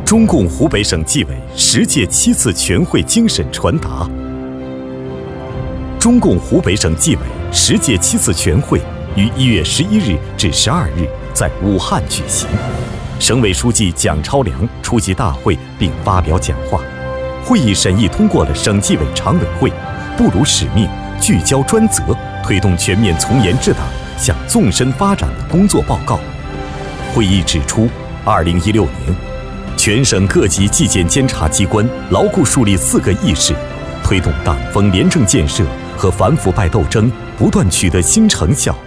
中共湖北省纪委10届7次全会精神传达。中共湖北省纪委10届7次全会于1月11日至12日在武汉举行。省委书记蒋超良出席大会并发表讲话。会议审议通过了省纪委常委会不辱使命、聚焦专责、推动全面从严治党向纵深发展的工作报告。会议指出，2016年，全省各级纪检监察机关牢固树立4个意识，推动党风廉政建设和反腐败斗争不断取得新成效，